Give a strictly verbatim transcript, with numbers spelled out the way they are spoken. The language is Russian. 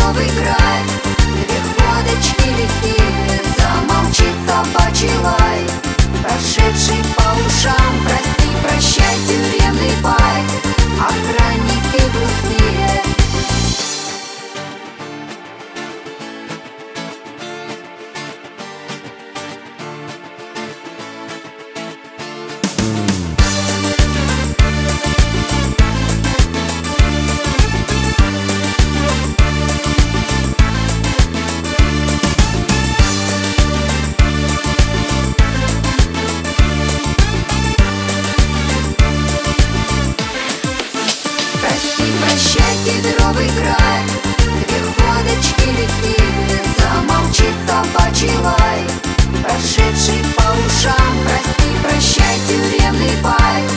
кедровый край, две ходочки лихие, замолчит собачий лай, прошедший по ушам, прости, прощай, тюремный бай, охранники глухие. Прощай, кедровый край, две ходочки лихие, замолчит собачий лай, прошедший по ушам, прости, прощай, тюремный бай,